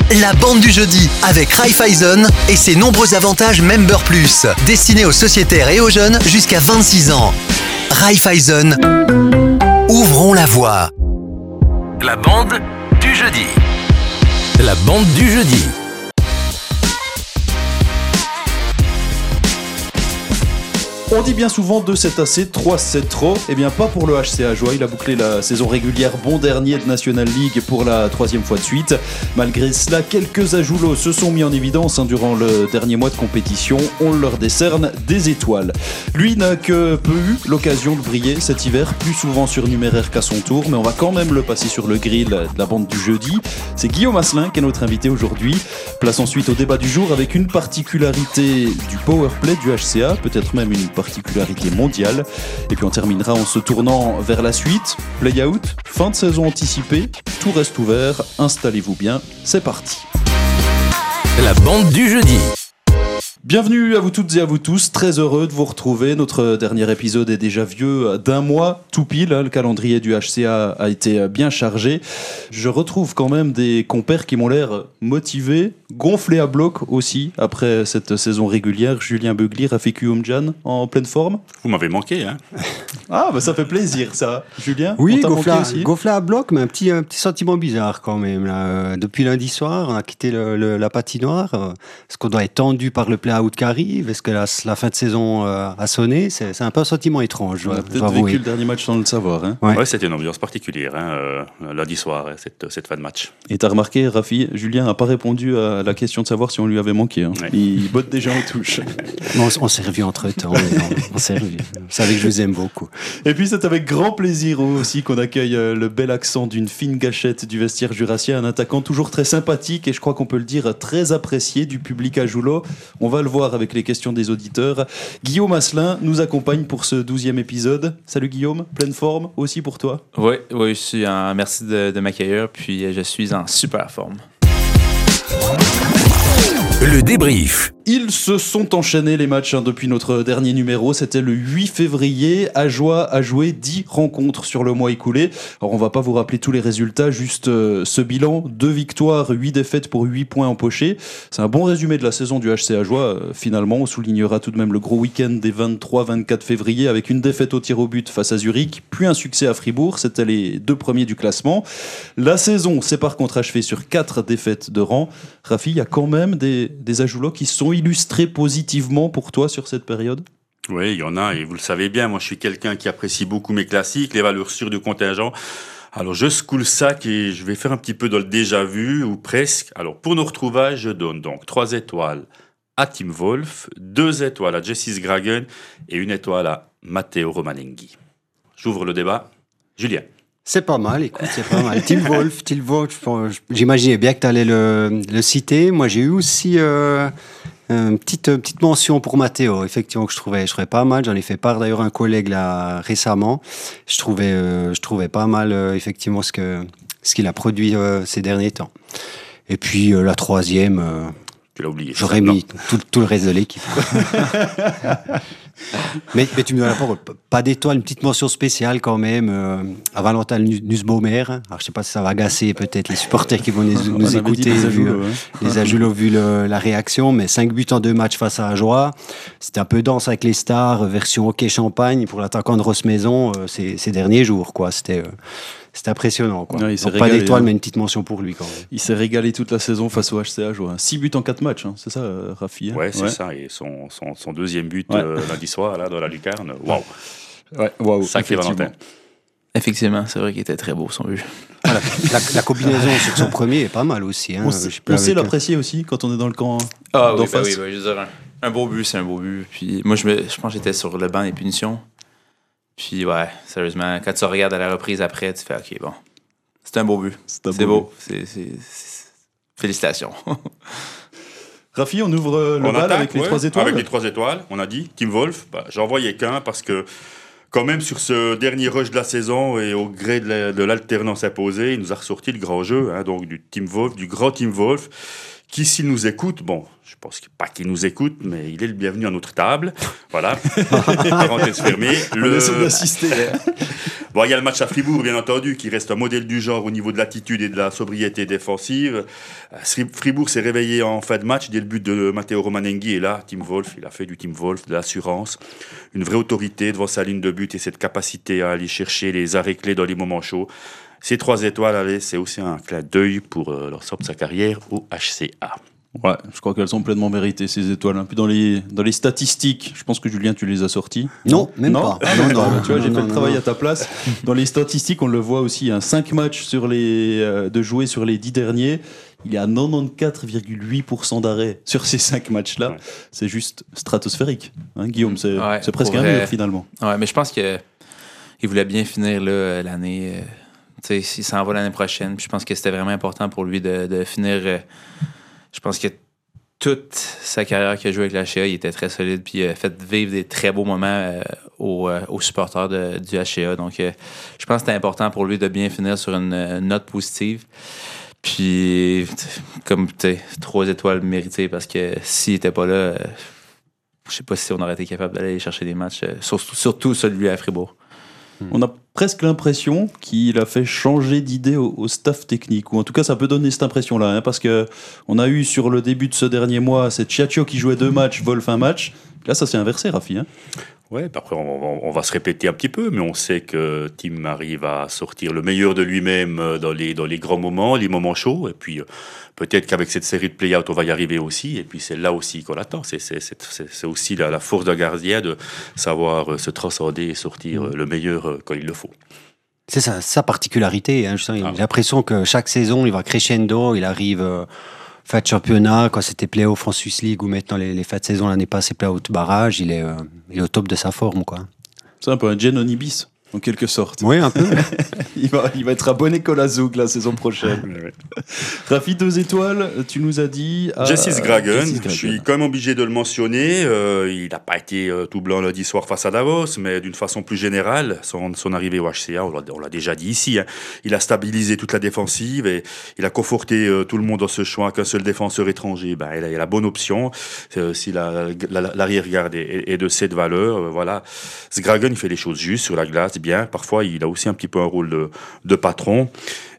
La bande du jeudi avec Raiffeisen et ses nombreux avantages Member Plus, destinés aux sociétaires et aux jeunes jusqu'à 26 ans. Raiffeisen, ouvrons la voie. La bande du jeudi. La bande du jeudi. On dit bien souvent 2 c'est assez, 3 c'est trop. Eh bien pas pour le HC Ajoie, il a bouclé la saison régulière bon dernier de National League pour la 3e fois de suite. Malgré cela, quelques Ajoulots se sont mis en évidence durant le dernier mois de compétition. On leur décerne des étoiles. Lui n'a que peu eu l'occasion de briller cet hiver, plus souvent surnuméraire qu'à son tour, mais on va quand même le passer sur le grill de la bande du jeudi. C'est Guillaume Asselin qui est notre invité aujourd'hui. Place ensuite au débat du jour avec une particularité du powerplay du HCA, peut-être même une particularité mondiale. Et puis on terminera en se tournant vers la suite. Play-out, fin de saison anticipée, tout reste ouvert, installez-vous bien, c'est parti. La bande du jeudi. Bienvenue à vous toutes et à vous tous, très heureux de vous retrouver. Notre dernier épisode est déjà vieux d'1 mois, tout pile, le calendrier du HCA a été bien chargé. Je retrouve quand même des compères qui m'ont l'air motivés, gonflés à bloc aussi, après cette saison régulière. Julien Beugli, Rafik Oumdjan, en pleine forme. Vous m'avez manqué, hein. Ah, bah ça fait plaisir ça. Julien, oui, on t'a manqué aussi. gonflé à bloc, mais un petit sentiment bizarre quand même. Là. Depuis lundi soir, on a quitté la patinoire. Est-ce qu'on doit être tendu par le play-out qui arrive? Est-ce que la fin de saison a sonné? C'est un peu un sentiment étrange. On a peut-être vécu le dernier match sans le savoir. Hein. Ouais, c'était une ambiance particulière, lundi soir, cette fin de match. Et t'as remarqué, Rafi, Julien n'a pas répondu à la question de savoir si on lui avait manqué. Hein. Ouais. Il botte déjà en touche. On s'est revus entre-temps. On s'est revus. Vous savez que je vous aime beaucoup. Et puis c'est avec grand plaisir aussi qu'on accueille le bel accent d'une fine gâchette du vestiaire jurassien, un attaquant toujours très sympathique et je crois qu'on peut le dire très apprécié du public ajoulot. On va le voir avec les questions des auditeurs. Guillaume Asselin nous accompagne pour ce 12e épisode. Salut Guillaume, pleine forme aussi pour toi? Oui, je suis merci de m'accueillir, puis je suis en super forme. Le débrief. Ils se sont enchaînés les matchs depuis notre dernier numéro, c'était le 8 février. Ajoie a joué 10 rencontres sur le mois écoulé. Alors on va pas vous rappeler tous les résultats, juste ce bilan, 2 victoires, 8 défaites pour 8 points empochés. C'est un bon résumé de la saison du HC Ajoie. Finalement, on soulignera tout de même le gros week-end des 23-24 février avec une défaite au tir au but face à Zurich, puis un succès à Fribourg. C'était les 2 premiers du classement. La saison s'est par contre achevée sur 4 défaites de rang. Rafi, il y a quand même des Ajoulots qui sont illustrés positivement pour toi sur cette période? Oui, il y en a, et vous le savez bien, moi je suis quelqu'un qui apprécie beaucoup mes classiques, les valeurs sûres du contingent. Alors je secoue le sac et je vais faire un petit peu dans le déjà vu, ou presque. Alors pour nos retrouvailles, je donne donc 3 étoiles à Tim Wolf, 2 étoiles à Jessis Gragen et 1 étoile à Matteo Romanenghi. J'ouvre le débat. Julien. C'est pas mal, écoute, c'est pas mal. Tim Wolf, j'imaginais bien que tu allais le citer. Moi, j'ai eu aussi une petite mention pour Matteo, effectivement, que je trouvais pas mal. J'en ai fait part d'ailleurs à un collègue là récemment. Je trouvais pas mal, effectivement, ce qu'il a produit ces derniers temps. Et puis la 3e... tu l'as oublié. J'aurais mis tout le reste de l'équipe. mais tu me donnes la parole. Pas d'étoile, une petite mention spéciale quand même à Valentin Nussbaumer. Alors je sais pas si ça va agacer peut-être les supporters qui vont nous écouter, les Ajoulots vu la réaction, mais 5 buts en 2 matchs face à Ajoie. C'était un peu danse avec les stars, version hockey champagne pour l'attaquant de Rosse-Maison ces derniers jours, quoi. C'était impressionnant, quoi. Ouais, Donc, pas d'étoile, mais une petite mention pour lui, quand même. Il s'est régalé toute la saison face au HC Ajoie. 6 buts en 4 matchs, hein. C'est ça, Rafi? Ouais, c'est ça. Et son 2e but lundi soir, là, dans la lucarne. Waouh! Ouais, waouh. Sacré Valentin. Effectivement, c'est vrai qu'il était très beau, son but. Voilà, la combinaison sur son premier est pas mal aussi. Hein. On sait l'apprécier aussi quand on est dans le camp d'en face. Oui, je veux dire, un beau but, c'est un beau but. Puis moi, je pense que j'étais sur le banc des punitions. Puis ouais, sérieusement, quand tu regardes à la reprise après, tu fais OK, bon, c'est un beau but. C'est beau. Félicitations. Rafi, on ouvre le bal avec les 3 étoiles. Avec les 3 étoiles, on a dit. Tim Wolf, j'en voyais qu'un parce que quand même sur ce dernier rush de la saison et au gré de l'alternance imposée, il nous a ressorti le grand jeu, donc du Tim Wolf, du grand Tim Wolf, qui, s'il nous écoute, bon, je pense pas qu'il nous écoute, mais il est le bienvenu à notre table. Voilà. Parenthèse fermée. Bon, il y a le match à Fribourg, bien entendu, qui reste un modèle du genre au niveau de l'attitude et de la sobriété défensive. Fribourg s'est réveillé en fin de match dès le but de Matteo Romanenghi. Et là, Tim Wolf, il a fait du Tim Wolf, de l'assurance, une vraie autorité devant sa ligne de but et cette capacité à aller chercher les arrêts clés dans les moments chauds. Ces 3 étoiles, allez, c'est aussi un clin d'œil pour l'ensemble de sa carrière au HCA. Ouais, je crois qu'elles sont pleinement méritées, ces étoiles. Puis dans les statistiques, je pense que Julien, tu les as sorties. Non, même pas. Non, tu vois, j'ai fait le travail à ta place. Dans les statistiques, on le voit aussi, 5 matchs de jouer sur les 10 derniers. Il y a 94,8% d'arrêt sur ces 5 matchs-là. Ouais. C'est juste stratosphérique. Hein, Guillaume, c'est presque un mur, finalement. Ouais, mais je pense qu'il voulait bien finir là, l'année. Il s'en va l'année prochaine. Puis je pense que c'était vraiment important pour lui de finir... Je pense que toute sa carrière qu'il a joué avec l'HCA, il était très solide, puis il a fait vivre des très beaux moments aux supporters du HCA. Donc, je pense que c'était important pour lui de bien finir sur une note positive. Puis, comme 3 étoiles méritées, parce que s'il n'était pas là, je sais pas si on aurait été capable d'aller chercher des matchs, surtout celui à Fribourg. On a presque l'impression qu'il a fait changer d'idée au staff technique, ou en tout cas ça peut donner cette impression-là, parce qu'on a eu sur le début de ce dernier mois, c'est Chiaccio qui jouait 2 matchs, Wolf 1 match. Là ça s'est inversé, Rafi. Ouais, après on va se répéter un petit peu, mais on sait que Tim arrive à sortir le meilleur de lui-même dans les grands moments, les moments chauds, et puis peut-être qu'avec cette série de play-out on va y arriver aussi, et puis c'est là aussi qu'on attend. C'est aussi la force d'un gardien de savoir se transcender et sortir le meilleur quand il le faut. C'est sa particularité. J'ai l'impression que chaque saison il va crescendo, il arrive... fin de championnat, quand c'était play-off en Swiss League ou maintenant les fins de saison l'année passée, play-out barrage, il est au top de sa forme, quoi. C'est un peu un Giannoni bis, en quelque sorte. Oui, un peu. il va être à bonne école à Zoug la saison prochaine. Rafi, 2 étoiles, tu nous as dit... Jessis Gragen, je suis quand même obligé de le mentionner. Il n'a pas été tout blanc lundi soir face à Davos, mais d'une façon plus générale, son arrivée au HCA, on l'a déjà dit ici, il a stabilisé toute la défensive et il a conforté tout le monde dans ce choix qu'un seul défenseur étranger. Il a la bonne option. Si l'arrière-garde est de cette valeur, voilà. Sgragen, il fait les choses justes sur la glace, bien. Parfois, il a aussi un petit peu un rôle de patron.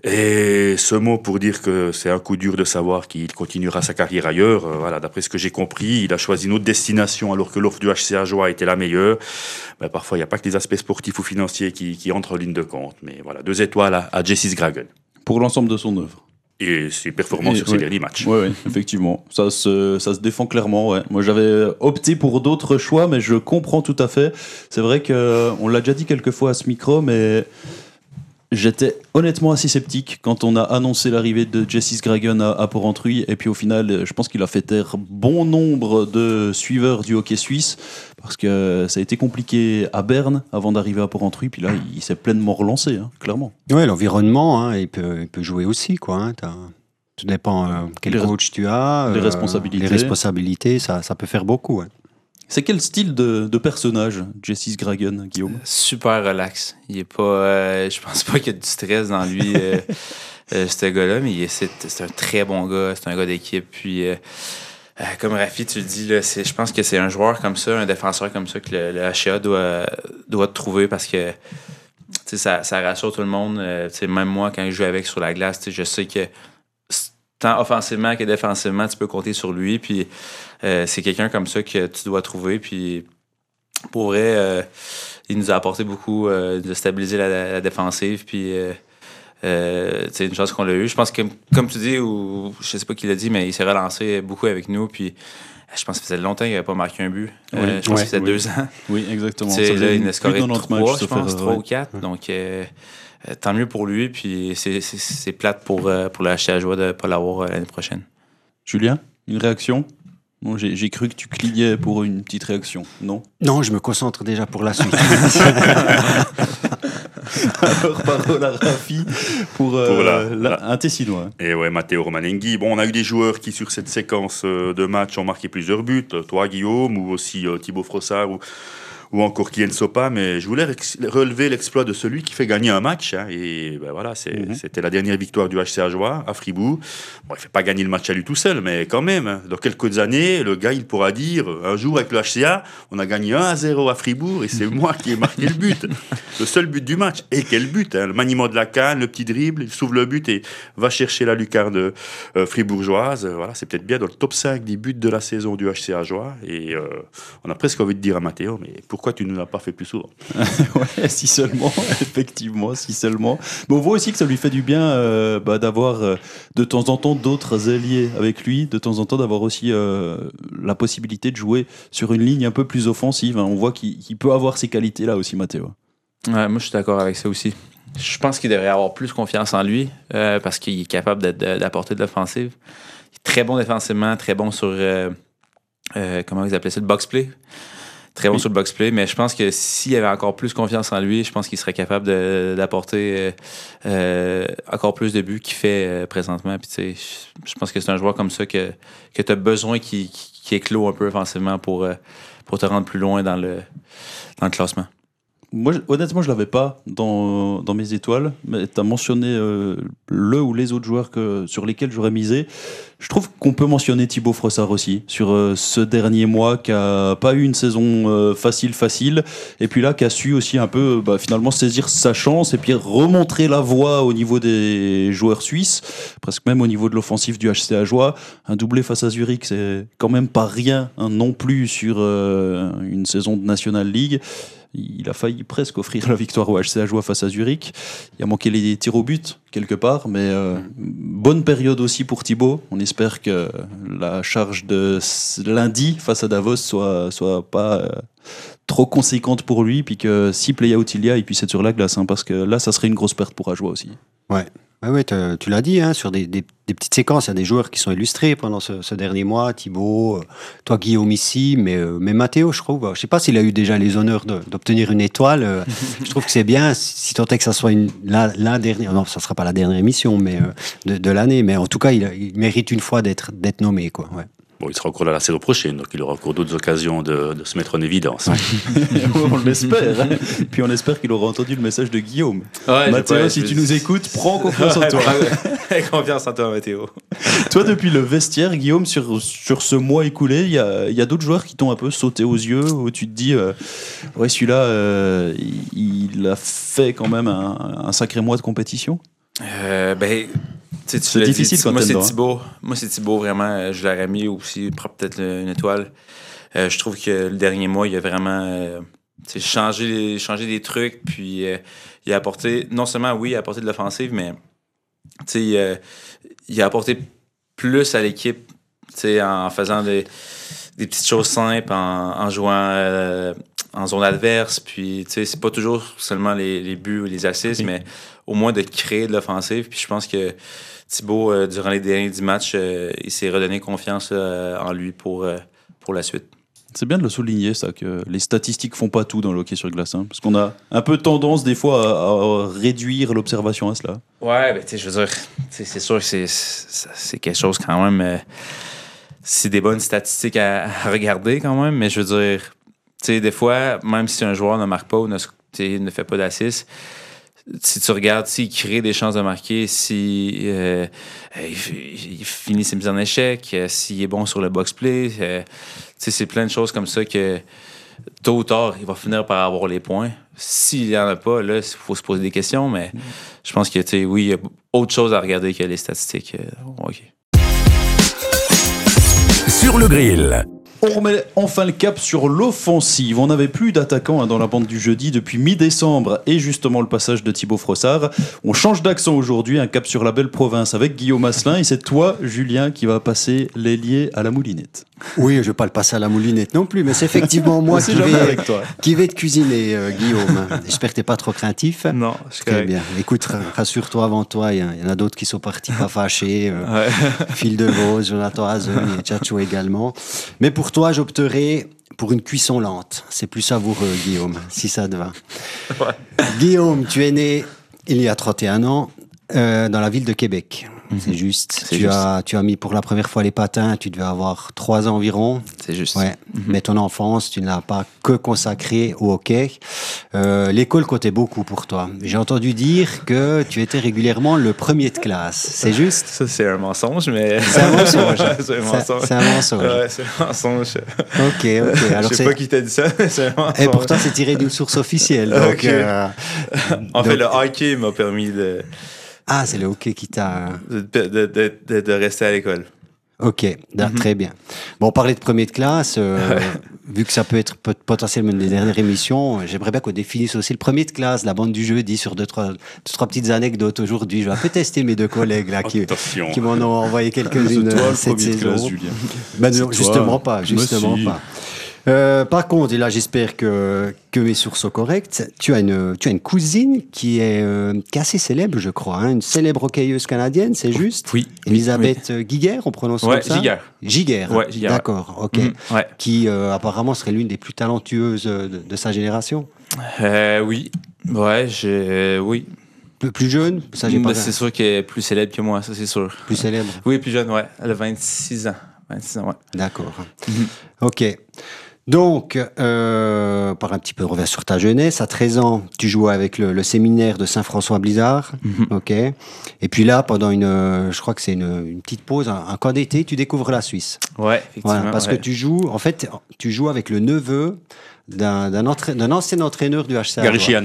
Et ce mot pour dire que c'est un coup dur de savoir qu'il continuera sa carrière ailleurs. Voilà, d'après ce que j'ai compris, il a choisi une autre destination alors que l'offre du HCA Joie était la meilleure. Mais parfois, il n'y a pas que les aspects sportifs ou financiers qui entrent en ligne de compte. Mais voilà, 2 étoiles à Jessis Gragen. Pour l'ensemble de son œuvre. Et ses performances sur ses derniers matchs. Oui, effectivement. Ça se défend clairement. Ouais. Moi, j'avais opté pour d'autres choix, mais je comprends tout à fait. C'est vrai qu'on l'a déjà dit quelques fois à ce micro, mais j'étais honnêtement assez sceptique quand on a annoncé l'arrivée de Jessis Gragen à Porrentruy. Et puis au final, je pense qu'il a fait taire bon nombre de suiveurs du hockey suisse, parce que ça a été compliqué à Berne avant d'arriver à Porrentruy. Puis là, il s'est pleinement relancé, clairement. Oui, l'environnement, il peut jouer aussi, quoi. Tout dépend quel coach tu as. Les responsabilités. Les responsabilités, ça peut faire beaucoup. C'est quel style de personnage, Jessis Gragen, Guillaume? Super relax. Il est pas, je pense pas qu'il y a du stress dans lui, ce gars-là, mais c'est un très bon gars. C'est un gars d'équipe. Puis, comme Rafi, tu le dis, là, je pense que c'est un joueur comme ça, un défenseur comme ça que le HCA doit trouver, parce que ça rassure tout le monde. Même moi, quand je joue avec sur la glace, je sais que tant offensivement que défensivement, tu peux compter sur lui. Puis c'est quelqu'un comme ça que tu dois trouver. Puis pour vrai, il nous a apporté beaucoup de stabiliser la défensive. Puis c'est une chance qu'on l'a eu. Je pense que, comme tu dis, ou je sais pas qui l'a dit, mais il s'est relancé beaucoup avec nous. Puis je pense que ça faisait longtemps qu'il n'avait pas marqué un but. Je pense que ça faisait 2 ans. Oui, exactement. Là, il a scoré 3, je pense, 3 ou 4. Ouais. Donc, tant mieux pour lui. Puis c'est plate pour le HCA Joie de ne pas l'avoir l'année prochaine. Julien, une réaction? Bon, j'ai cru que tu clignais pour une petite réaction, non? Non, je me concentre déjà pour la suite. Alors, parole à Rafi pour un Tessinois. Et ouais, Matteo Romanenghi. Bon, on a eu des joueurs qui, sur cette séquence de matchs, ont marqué plusieurs buts. Toi, Guillaume, ou aussi Thibaut Frossard ou encore Kylian Sopa, mais je voulais relever l'exploit de celui qui fait gagner un match. Hein, et ben voilà, c'était la dernière victoire du HC Ajoie à Fribourg. Bon, il ne fait pas gagner le match à lui tout seul, mais quand même, hein, dans quelques années, le gars, il pourra dire, un jour avec le HCA, on a gagné 1-0 à Fribourg et c'est moi qui ai marqué le but. Le seul but du match. Et quel but, hein, le maniement de la canne, le petit dribble, il s'ouvre le but et va chercher la lucarne fribourgeoise. Voilà, c'est peut-être bien dans le top 5 des buts de la saison du HC Ajoie. Et on a presque envie de dire à Mathéo, mais pourquoi tu ne nous l'as pas fait plus souvent? Ouais, si seulement, effectivement, si seulement. Mais on voit aussi que ça lui fait du bien d'avoir de temps en temps d'autres alliés avec lui, de temps en temps d'avoir aussi la possibilité de jouer sur une ligne un peu plus offensive. Hein. On voit qu'il peut avoir ces qualités-là aussi, Mathéo. Ouais, moi, je suis d'accord avec ça aussi. Je pense qu'il devrait avoir plus confiance en lui parce qu'il est capable d'apporter de l'offensive. Il est très bon défensivement, très bon sur, comment ils appelaient ça, le box-play. Très bon sur le box-play, mais je pense que s'il avait encore plus confiance en lui, je pense qu'il serait capable d'apporter encore plus de buts qu'il fait présentement. Puis, tu sais, je pense que c'est un joueur comme ça que tu as besoin qui éclot un peu offensivement pour te rendre plus loin dans le classement. Moi, honnêtement, je ne l'avais pas dans mes étoiles, mais tu as mentionné le ou les autres joueurs sur lesquels j'aurais misé. Je trouve qu'on peut mentionner Thibaut Frossard aussi, sur ce dernier mois, qui n'a pas eu une saison facile, et puis là, qui a su aussi un peu finalement saisir sa chance, et puis remontrer la voie au niveau des joueurs suisses, presque même au niveau de l'offensive du HC Ajoie. Un doublé face à Zurich, c'est quand même pas rien non plus sur une saison de National League. Il a failli presque offrir la victoire au HC Ajoie face à Zurich. Il a manqué les tirs au but, quelque part, mais bonne période aussi pour Thibaut. On espère que la charge de lundi face à Davos soit pas trop conséquente pour lui, puis que si play-out il y a, il puisse être sur la glace, hein, parce que là, ça serait une grosse perte pour Ajoie aussi. Ouais. Ouais, tu l'as dit, hein, sur des petites séquences, il y a des joueurs qui sont illustrés pendant ce dernier mois. Thibaut, toi Guillaume ici, mais Mathéo, je trouve. Je sais pas s'il a eu déjà les honneurs d'obtenir une étoile. Je trouve que c'est bien, si tant est que ça soit la dernière. Non, ça sera pas la dernière émission, mais de l'année. Mais en tout cas, il mérite une fois d'être nommé, quoi. Ouais. Bon, il sera encore là la saison prochaine, donc il aura encore d'autres occasions de se mettre en évidence. On l'espère. Hein. Puis on espère qu'il aura entendu le message de Guillaume. Ouais, Mathéo, si tu nous écoutes, prends confiance en toi. Confiance en toi, Mathéo. Toi, depuis le vestiaire, Guillaume, sur ce mois écoulé, il y a d'autres joueurs qui t'ont un peu sauté aux yeux, où tu te dis, ouais, celui-là, il a fait quand même un sacré mois de compétition. C'est difficile quand moi, c'est Thibaut. Moi, c'est Thibaut, vraiment. Je l'aurais mis aussi, peut-être une étoile. Je trouve que le dernier mois, il a vraiment changé des trucs. Puis, il a apporté, non seulement, oui, il a apporté de l'offensive, mais il a apporté plus à l'équipe en faisant des petites choses simples, en jouant en zone adverse. Puis, c'est pas toujours seulement les buts ou les assists, mais au moins de créer de l'offensive. Puis, je pense que Thibaut, durant les derniers 10 matchs, il s'est redonné confiance en lui pour la suite. C'est bien de le souligner, ça, que les statistiques font pas tout dans le hockey sur glace, hein, parce qu'on a un peu tendance, des fois, à réduire l'observation à cela. Ouais, je veux dire, c'est sûr que c'est quelque chose quand même. C'est des bonnes statistiques à regarder quand même, mais je veux dire, des fois, même si un joueur ne marque pas ou ne fait pas d'assist, si tu regardes, s'il crée des chances de marquer, il finit ses mises en échec, s'il est bon sur le box-play, c'est plein de choses comme ça que tôt ou tard, il va finir par avoir les points. S'il n'y en a pas, là, il faut se poser des questions, mais je pense que, oui, il y a autre chose à regarder que les statistiques. Okay. Sur le grill. On remet enfin le cap sur l'offensive. On n'avait plus d'attaquants dans la bande du jeudi depuis mi-décembre et justement le passage de Thibaut Frossard. On change d'accent aujourd'hui, un cap sur la belle province avec Guillaume Asselin. Et c'est toi, Julien, qui va passer l'ailier à la moulinette. Oui, je ne vais pas le passer à la moulinette non plus, mais c'est effectivement moi qui vais te cuisiner, Guillaume. J'espère que tu n'es pas trop craintif. Non, je suis très bien. Écoute, rassure-toi, avant toi, il y en a d'autres qui sont partis pas fâchés. Phil Devos, Jonathan Hazen et Tchatcho également. Mais pour toi, j'opterai pour une cuisson lente. C'est plus savoureux, Guillaume, si ça te va. Ouais. Guillaume, tu es né il y a 31 ans dans la ville de Québec. c'est juste. C'est Tu as mis pour la première fois les patins, tu devais avoir 3 ans environ. C'est juste. Ouais. Mais ton enfance, tu ne l'as pas que consacrée au hockey. L'école comptait beaucoup pour toi. J'ai entendu dire que tu étais régulièrement le premier de classe. C'est juste? Ça, c'est un mensonge, mais. C'est un mensonge. C'est un mensonge. C'est un mensonge. Ouais, c'est un mensonge. Ok. Alors je sais pas qui t'a dit ça, mais c'est un mensonge. Et pourtant, c'est tiré d'une source officielle. Donc, Ok. En fait, le hockey m'a permis Ah, c'est le hockey qui t'a... de rester à l'école. Ok, très bien. Bon, on parlait de premier de classe. Vu que ça peut être potentiellement une des dernières émissions, j'aimerais bien qu'on définisse aussi le premier de classe, la bande du jeudi, sur deux, trois petites anecdotes aujourd'hui. Je vais un peu tester mes 2 collègues là, qui m'en ont envoyé quelques-unes C'est toi le cette premier de saison. classe, Julien. Ben non, C'est justement toi. pas, justement Mais si. pas. Par contre, et là j'espère que mes sources sont correctes, tu as une cousine qui est assez célèbre, je crois, hein, une célèbre hockeyeuse canadienne, c'est juste? Oui. Elisabeth Guiguer, on prononce Ouais, comme ça? Giguère. Giguère. Ouais, Giguère, ouais. D'accord, ok. Ouais. Qui apparemment serait l'une des plus talentueuses de sa génération. Oui. Ouais, oui. Plus jeune, ça j'ai pas. C'est sûr qu'elle est plus célèbre que moi, ça c'est sûr. Plus célèbre. Oui, plus jeune, ouais. Elle a 26 ans. 26 ans, ouais. D'accord. Ok. Donc, par un petit peu de revers sur ta jeunesse, à 13 ans, tu jouais avec le séminaire de Saint-François-Blizzard, ok. Et puis là, pendant je crois que c'est une petite pause, un camp d'été, tu découvres la Suisse. Ouais, effectivement. Voilà, parce que tu joues avec le neveu d'un ancien entraîneur du HCA. Gary Sheehan.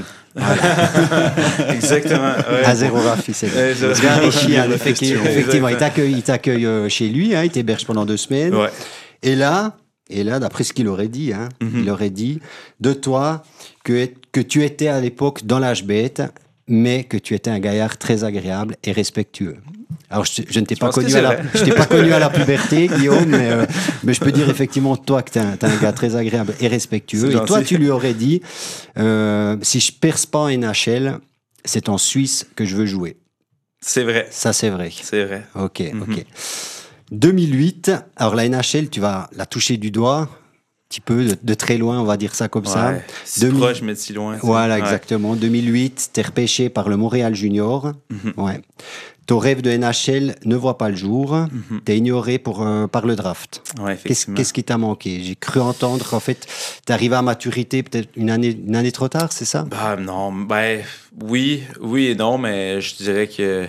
Exactement. Ouais. À zéro Rafi, c'est Ouais, bien. je- Gary Sheehan, la effectivement, question. il t'accueille chez lui, hein, il t'héberge pendant 2 semaines. Ouais. Et là, d'après ce qu'il aurait dit, hein, il aurait dit de toi que tu étais à l'époque dans l'âge bête, mais que tu étais un gaillard très agréable et respectueux. Alors, je ne t'ai pas pense que connu c'est je t'ai pas connu à la puberté, Guillaume, mais je peux dire effectivement de toi que t'es un gars très agréable et respectueux. C'est Et toi, gentil. tu lui aurais dit, si je perce pas en NHL, c'est en Suisse que je veux jouer. C'est vrai. Ça, c'est vrai. C'est vrai. Ok. 2008, alors la NHL, tu vas la toucher du doigt, un petit peu de très loin, on va dire ça comme ça. Ouais. Si proche, mais de si loin. tu sais. Voilà, Ouais. exactement. 2008, t'es repêché par le Montréal Junior. Ouais. Ton rêve de NHL ne voit pas le jour. T'es ignoré par le draft. Ouais, effectivement. Qu'est-ce qui t'a manqué? J'ai cru entendre qu'en fait, t'es arrivé à maturité peut-être une année trop tard, c'est ça? Bah non, oui et non, mais je dirais que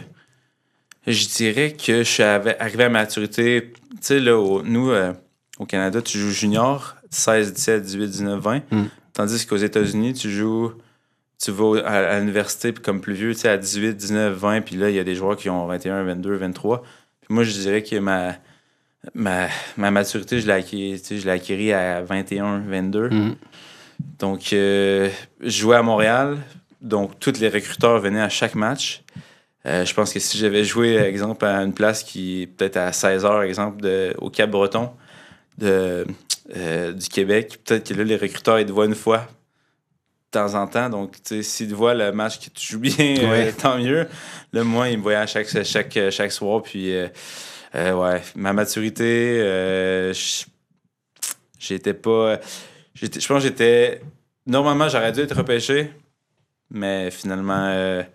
je suis arrivé à maturité. Tu sais, là, nous, au Canada, tu joues junior, 16, 17, 18, 19, 20. Tandis qu'aux États-Unis, tu vas à l'université comme plus vieux, tu sais, à 18, 19, 20, puis là, il y a des joueurs qui ont 21, 22, 23. Puis moi, je dirais que ma maturité, je l'ai acquérie à 21, 22. Donc, je jouais à Montréal, donc tous les recruteurs venaient à chaque match. Je pense que si j'avais joué, exemple, à une place qui est peut-être à 16 heures, exemple, au Cap-Breton du Québec, peut-être que là, les recruteurs, ils te voient une fois de temps en temps. Donc, tu sais, s'ils te voient le match que tu joues bien, tant mieux. Là, moi, ils me voyaient à chaque soir. Puis, ouais, ma maturité, j'étais pas... Je pense que j'étais... Normalement, j'aurais dû être repêché, mais finalement,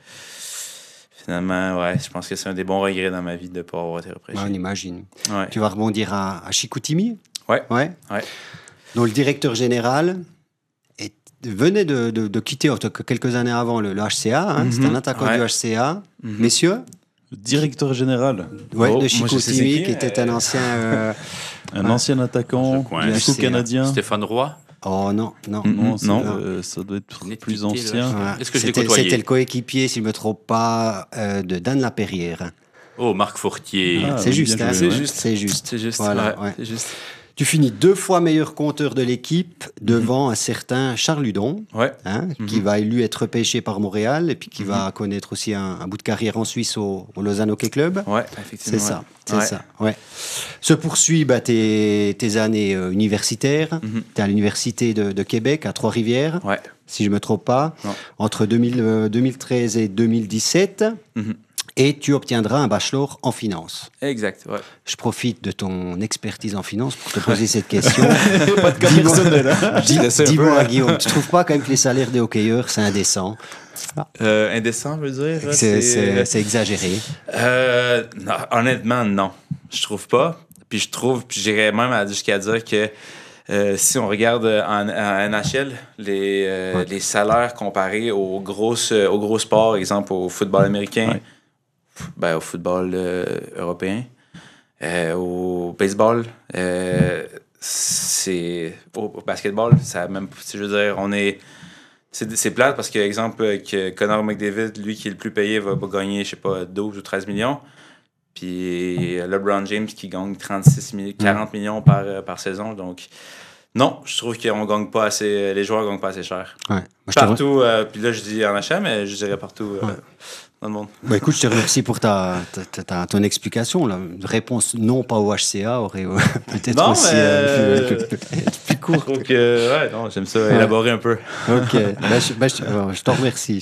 ouais, je pense que c'est un des bons regrets dans ma vie de ne pas avoir été repêché. Ouais, on imagine. Ouais. Tu vas rebondir à Chicoutimi? Ouais. Donc, le directeur général venait de quitter, en tout cas, quelques années avant, le HCA. Hein, c'était un attaquant du HCA. Messieurs? Le directeur général. Ouais, Oh, de moi, je sais c'est Chicoutimi, qui, qui était un ancien... Un ancien attaquant, Je coince. du coup HCA. canadien. Stéphane Roy. Oh non. Non, Non. ça doit être N'est plus quitté, ancien. là. Ouais. Est-ce que je l'ai C'était côtoyé le coéquipier, si je ne me trompe pas, de Dan Laperrière. Oh, Marc Fortier. Ah, C'est oui, juste, bien hein, joué, c'est ouais. juste. C'est juste. C'est juste. Voilà, ouais. C'est juste. Tu finis 2 fois meilleur compteur de l'équipe devant un certain Charles Ludon, Ouais. hein, qui va lui être repêché par Montréal et puis qui va connaître aussi un bout de carrière en Suisse au Lausanne Hockey Club. Ouais, C'est effectivement. ça, c'est Ouais. ça. Ouais. Se poursuit tes années universitaires. Tu es à l'Université de Québec, à Trois-Rivières, Ouais. si je ne me trompe pas, Non. entre 2013 et 2017. et tu obtiendras un bachelor en finance. Exact, ouais. Je profite de ton expertise en finance pour te poser cette question. Pas de cas personnel. Hein. Dis-moi, Guillaume, tu trouves pas quand même que les salaires des hockeyeurs, c'est indécent? Indécent, je veux dire. C'est exagéré. Non, honnêtement, non. Je trouve pas. Puis j'irais même jusqu'à dire que si on regarde en NHL, les salaires comparés aux gros sports, exemple au football américain, au football européen, au baseball, au basketball, ça même, je veux dire, c'est plate parce que, exemple, que Connor McDavid, lui qui est le plus payé, va gagner, je sais pas, 12 ou 13 millions. Puis LeBron James qui gagne 40 millions par saison. Donc, non, je trouve qu'on gagne pas assez, les joueurs gagnent pas assez cher. Ouais. Partout, puis là, je dis en achat, mais je dirais partout dans le monde. Écoute, je te remercie pour ton explication. Là. Une réponse non pas au HCA aurait peut-être non, aussi être plus court. Donc, non, j'aime ça, élaborer un peu. OK. Je te remercie.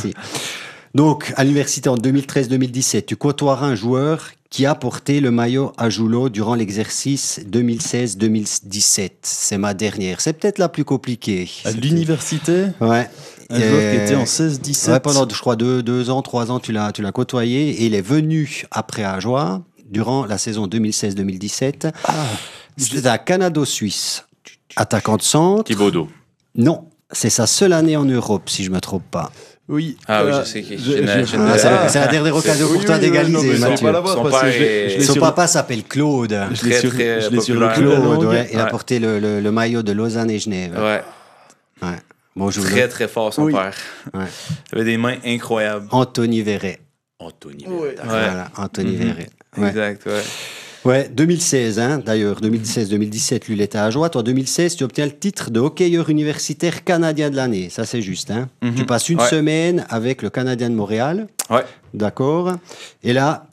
Donc, à l'université en 2013-2017, tu côtoieras un joueur qui a porté le maillot à Joulot durant l'exercice 2016-2017. C'est ma dernière. C'est peut-être la plus compliquée. À l'université? Ouais. Un joueur qui était en 16-17. Ouais, pendant, je crois, 2 ans, 3 ans, tu l'as côtoyé. Et il est venu après Ajoie, durant la saison 2016-2017. C'était un Canado-Suisse. Attaquant de centre. Thibaudot. Non, c'est sa seule année en Europe, si je ne me trompe pas. Oui. Ah oui, je sais qui. C'est la dernière occasion pour toi d'égaliser, Mathieu. Son papa s'appelle Claude. Je l'ai sur le Claude, ouais. Il a porté le maillot de Lausanne et Genève. Ouais. Bonjour. Très, très fort, son père. Ouais. Il avait des mains incroyables. Anthony Verret. Voilà, Anthony Verret. Ouais. Exact, ouais. Ouais, 2016, hein, d'ailleurs, 2016-2017, lui, il était à Ajoie. Toi, 2016, tu obtiens le titre de hockeyeur universitaire canadien de l'année. Ça, c'est juste, hein. Tu passes une semaine avec le Canadien de Montréal. Ouais. D'accord. Et là,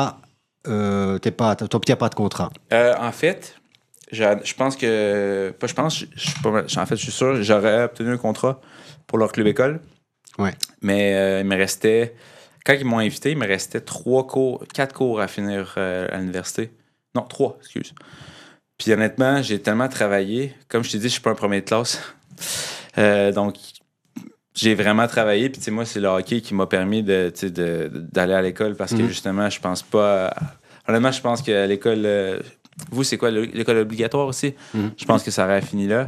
t'obtiens pas de contrat. En fait, je pense que... je suis sûr, j'aurais obtenu un contrat pour leur club école. Ouais. Mais il me restait... Quand ils m'ont invité, il me restait 4 cours à finir à l'université. Non, 3, excuse. Puis honnêtement, j'ai tellement travaillé. Comme je t'ai dit, je suis pas un premier de classe. Donc, j'ai vraiment travaillé. Puis tu sais, moi, c'est le hockey qui m'a permis d'aller à l'école parce que justement, je pense pas... Honnêtement, je pense que l'école... vous, c'est quoi, l'école obligatoire aussi? Je pense que ça aurait fini là.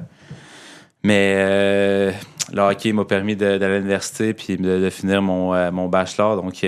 Mais le hockey m'a permis d'aller à l'université puis de finir mon bachelor. Donc,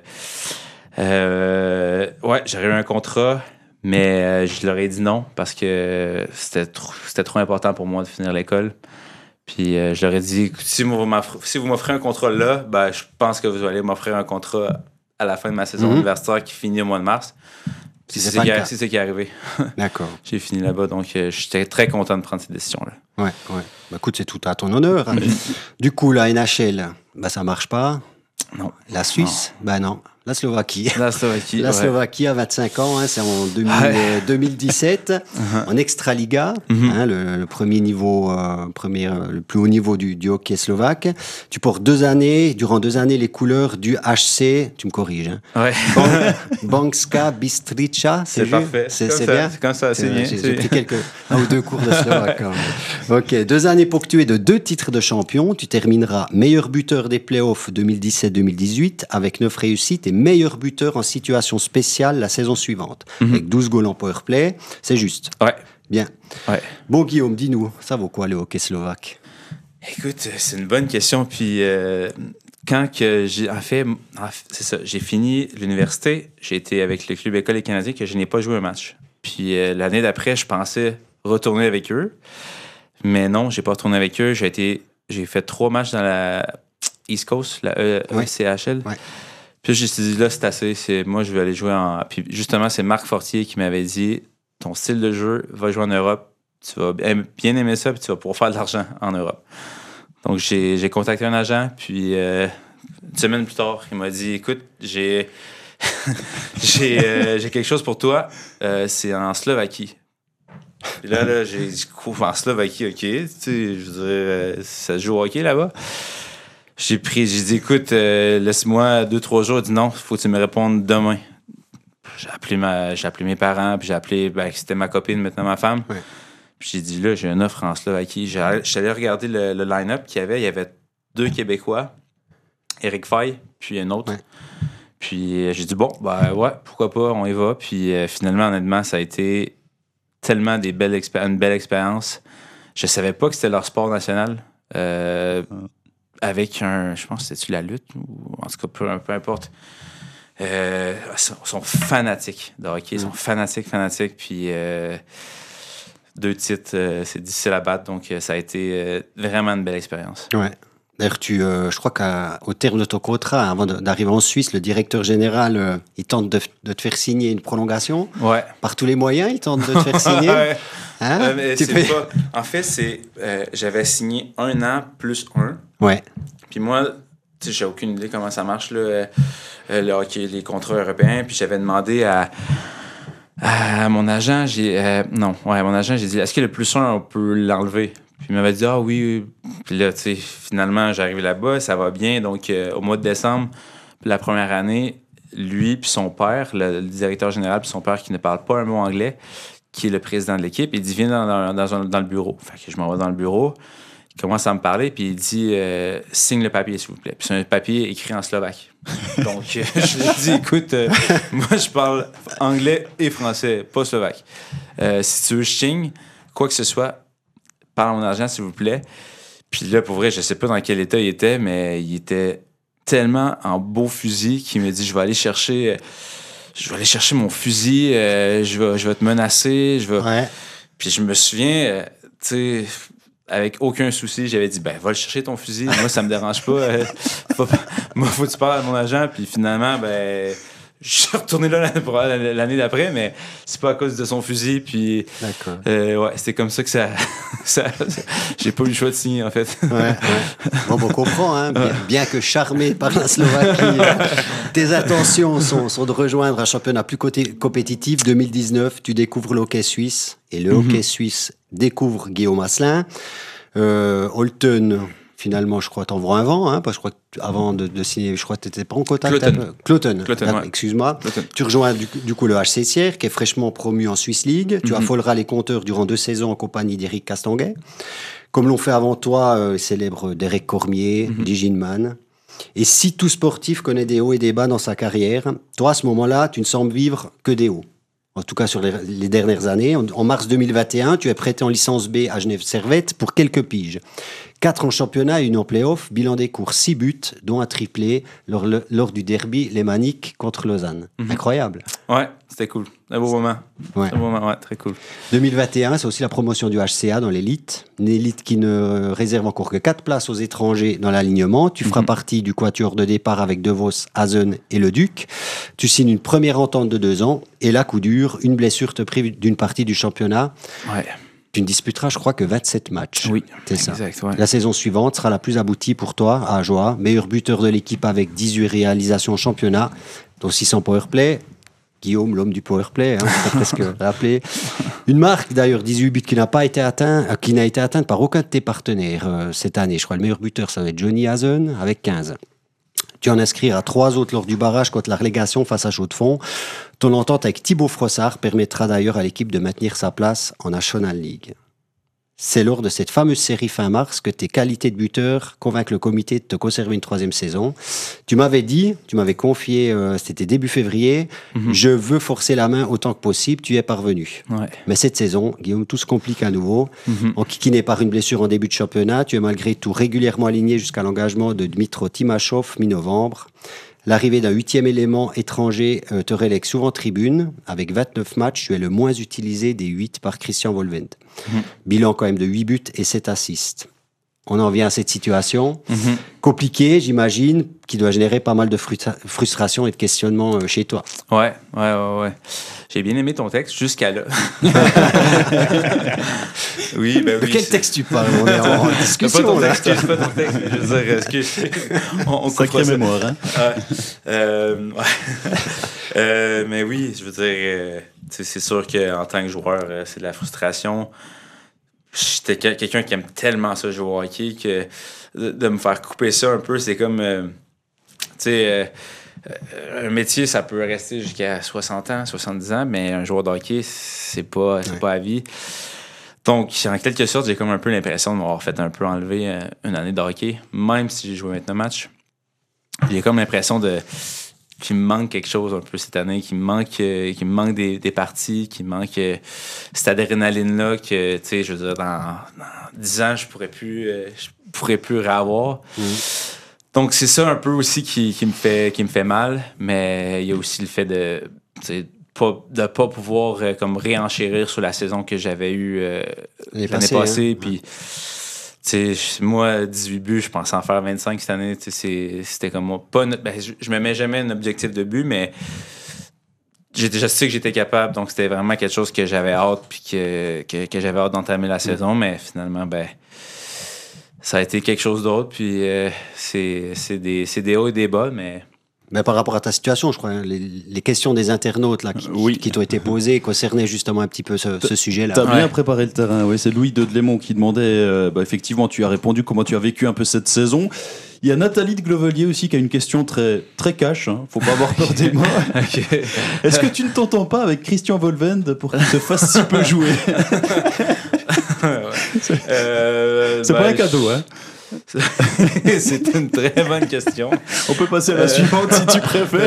j'aurais eu un contrat, mais je leur ai dit non parce que c'était trop important pour moi de finir l'école. Puis je leur ai dit, si vous m'offrez un contrat là, ben, je pense que vous allez m'offrir un contrat à la fin de ma saison universitaire qui finit au mois de mars. C'est ce qui est arrivé. D'accord. J'ai fini là-bas, donc j'étais très content de prendre cette décision-là. Ouais. Bah, écoute, c'est tout à ton honneur. Hein. Du coup, la NHL, ça marche pas. Non. La Suisse, non. La Slovaquie. La Slovaquie à 25 ans, hein, c'est en 2017, en Extraliga, le premier niveau, le plus haut niveau du hockey slovaque. Tu portes durant 2 années, les couleurs du HC, tu me corriges, hein. Ouais. Banska Bystrica, c'est parfait. C'est bien. C'est comme ça, c'est bien. J'ai pris 1 ou 2 cours de slovaque. Ok, 2 années ponctuées de 2 titres de champion. Tu termineras meilleur buteur des playoffs 2017-2018 avec 9 réussites et meilleur buteur en situation spéciale la saison suivante, avec 12 goals en powerplay. C'est juste. Ouais. Bien. Ouais. Bon, Guillaume, dis-nous, ça vaut quoi le hockey slovaque? Écoute, c'est une bonne question. Puis, quand que c'est ça, j'ai fini l'université, j'ai été avec le club École des Canadiens que je n'ai pas joué un match. Puis, l'année d'après, je pensais retourner avec eux. Mais non, j'ai pas retourné avec eux. J'ai fait 3 matchs dans la East Coast, la ECHL. Ouais. Puis je me suis dit, là, c'est assez. Moi, je vais aller jouer en... Puis justement, c'est Marc Fortier qui m'avait dit, ton style de jeu, va jouer en Europe. Tu vas bien aimer ça, puis tu vas pouvoir faire de l'argent en Europe. Donc, j'ai contacté un agent, puis une semaine plus tard, il m'a dit, écoute, j'ai quelque chose pour toi. C'est en Slovaquie. Puis là, j'ai dit, en Slovaquie, OK. Tu sais, je veux dire, ça se joue au hockey là-bas. j'ai dit, écoute, laisse-moi 2-3 jours. Il dit, non, il faut que tu me répondes demain. J'ai appelé mes parents, puis c'était ma copine, maintenant ma femme. Ouais. Puis j'ai dit, là, j'ai une offre en Slovaquie. J'allais regarder le line-up qu'il y avait. Il y avait 2 Québécois, Éric Faye, puis un autre. Ouais. Puis j'ai dit, bon, ouais, pourquoi pas, on y va. Puis finalement, honnêtement, ça a été tellement une belle expérience. Je savais pas que c'était leur sport national. Avec je pense que c'était-tu la lutte, ou en tout cas, peu importe. Ils sont fanatiques de hockey, ils sont fanatiques. Puis 2 titres, c'est difficile à battre, donc ça a été vraiment une belle expérience. Ouais. D'ailleurs, je crois qu'au terme de ton contrat, avant d'arriver en Suisse, le directeur général, il tente de te faire signer une prolongation. Ouais. Par tous les moyens, il tente de te faire signer. Ouais. Hein? En fait, j'avais signé 1 an plus 1. Ouais. Puis moi, tu sais, j'ai aucune idée comment ça marche, là, le hockey, les contrats européens. Puis j'avais demandé à mon agent, mon agent, j'ai dit, est-ce que le plus 1, on peut l'enlever? Puis il m'avait dit, ah oui. Puis là, tu sais, finalement, j'arrive là-bas, ça va bien. Donc, au mois de décembre, la première année, lui puis son père, le directeur général puis son père qui ne parle pas un mot anglais, qui est le président de l'équipe, il dit, viens dans le bureau. Fait que je m'en vais dans le bureau, il commence à me parler, puis il dit, signe le papier, s'il vous plaît. Puis c'est un papier écrit en slovaque. Donc, je lui ai dit, écoute, moi, je parle anglais et français, pas slovaque. Si tu veux, je signe, quoi que ce soit, parle à mon agent, s'il vous plaît. Puis là, pour vrai, je sais pas dans quel état il était, mais il était tellement en beau fusil qu'il me dit, je vais aller chercher mon fusil, je vais te menacer, Ouais. Puis je me souviens, tu sais, avec aucun souci, j'avais dit, va le chercher ton fusil, moi ça me dérange pas. Moi, faut que tu parles à mon agent, puis finalement, je suis retourné là l'année d'après, mais c'est pas à cause de son fusil. Puis, d'accord. c'était comme ça que ça j'ai pas eu le choix de signer, en fait. Ouais. Bon, on comprend, hein, bien que charmé par la Slovaquie, tes intentions sont de rejoindre un championnat plus compétitif. 2019, tu découvres le hockey suisse, et le hockey suisse découvre Guillaume Asselin. Holton, finalement, je crois, t'envoie un vent, hein, parce que je crois que avant de signer, je crois que t'étais pas en contact. Cloton, ouais. Excuse-moi. Cloton. Tu rejoins du coup le HC Sierre, qui est fraîchement promu en Swiss League. Tu affoleras les compteurs durant 2 saisons en compagnie d'Éric Castonguay. Comme l'ont fait avant toi, célèbre Derek Cormier, Diginman. Et si tout sportif connaît des hauts et des bas dans sa carrière, toi, à ce moment-là, tu ne sembles vivre que des hauts. En tout cas, sur les dernières années. En mars 2021, tu es prêté en licence B à Genève Servette pour quelques piges. 4 en championnat et 1 en play-off. Bilan des cours, 6 buts, dont un triplé lors du derby lémanique contre Lausanne. Incroyable. Ouais, c'était cool. Un beau moment. Ouais. Un beau moment, ouais, très cool. 2021, c'est aussi la promotion du HCA dans l'élite. Une élite qui ne réserve encore que 4 places aux étrangers dans l'alignement. Tu feras partie du quatuor de départ avec De Vos, Hazen et Le Duc. Tu signes une première entente de 2 ans. Et là, coup dur, une blessure te prive d'une partie du championnat. Ouais. Tu ne disputeras, je crois, que 27 matchs. Oui, c'est ça. Exact, ouais. La saison suivante sera la plus aboutie pour toi à Ajoie. Meilleur buteur de l'équipe avec 18 réalisations en championnat, dont 600 powerplay. Guillaume, l'homme du powerplay, hein, c'est presque rappelé. Une marque, d'ailleurs, 18 buts qui n'a été atteinte par aucun de tes partenaires cette année. Je crois que le meilleur buteur, ça va être Johnny Hazen avec 15. Tu en inscriras 3 autres lors du barrage contre la relégation face à Chaux-de-Fonds. Ton entente avec Thibaut Frossard permettra d'ailleurs à l'équipe de maintenir sa place en National League. C'est lors de cette fameuse série fin mars que tes qualités de buteur convainquent le comité de te conserver une 3e saison. Tu m'avais confié, c'était début février, je veux forcer la main autant que possible, tu y es parvenu. Ouais. Mais cette saison, Guillaume, tout se complique à nouveau. Enquiquiné par une blessure en début de championnat, tu es malgré tout régulièrement aligné jusqu'à l'engagement de Dmitro Timashov mi-novembre. L'arrivée d'un 8e élément étranger te relègue souvent tribune. Avec 29 matchs, tu es le moins utilisé des 8 par Christian Volvend. Bilan quand même de 8 buts et 7 assists. On en vient à cette situation compliquée, j'imagine, qui doit générer pas mal de frustration et de questionnement chez toi. Ouais. J'ai bien aimé ton texte jusqu'à là. Oui. De quel texte tu parles? On est en discussion. Pas ton texte, je veux dire, excuse. On sacrée mémoire, hein? Mais oui, je veux dire, c'est sûr qu'en tant que joueur, c'est de la frustration. j'étais quelqu'un qui aime tellement ça jouer au hockey que de me faire couper ça un peu, c'est comme, tu sais, un métier, ça peut rester jusqu'à 60 ans, 70 ans, mais un joueur de hockey, c'est pas à vie. Donc, en quelque sorte, j'ai comme un peu l'impression de m'avoir fait un peu enlever une année de hockey, même si j'ai joué 29 matchs. J'ai comme l'impression qu'il me manque quelque chose un peu cette année, qu'il me manque des parties, qu'il me manque cette adrénaline-là que, tu sais, je veux dire, dans 10 ans, je pourrais plus réavoir. Donc, c'est ça un peu aussi qui me fait mal, mais il y a aussi le fait de pas pouvoir comme réenchérir sur la saison que j'avais eue l'année passée. Puis, tu sais, moi, 18 buts, je pensais en faire 25 cette année. C'était comme moi. Je me mets jamais un objectif de but, mais je sais que j'étais capable. Donc, c'était vraiment quelque chose que j'avais hâte puis que j'avais hâte d'entamer la saison. Mais finalement, ça a été quelque chose d'autre. Puis, c'est des hauts et des bas, mais... Mais par rapport à ta situation, je crois, hein, les questions des internautes là, qui t'ont été posées concernaient justement un petit peu ce sujet-là. Tu as bien préparé le terrain, oui. C'est Louis de Dlémont qui demandait, effectivement, tu as répondu comment tu as vécu un peu cette saison. Il y a Nathalie de Glovelier aussi qui a une question très, très cash, hein. Faut pas avoir peur des mots. Okay. Est-ce que tu ne t'entends pas avec Christian Volvend pour qu'il te fasse si peu jouer? C'est pas un cadeau, hein. C'est une très bonne question. On peut passer à la suivante si tu préfères.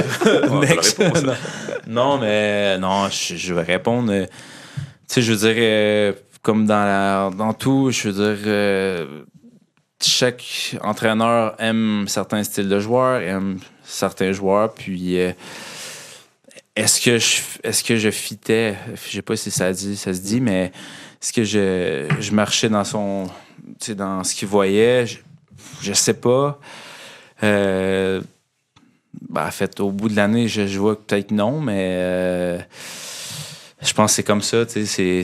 Non, je vais répondre. Tu sais, je veux dire, comme dans tout, je veux dire, chaque entraîneur aime certains styles de joueurs, aime certains joueurs, puis est-ce que je fitais, je sais pas si ça se dit, mais est-ce que je marchais dans dans ce qu'il voyait, je sais pas. En fait, au bout de l'année, je vois que peut-être non, mais je pense que c'est comme ça. C'est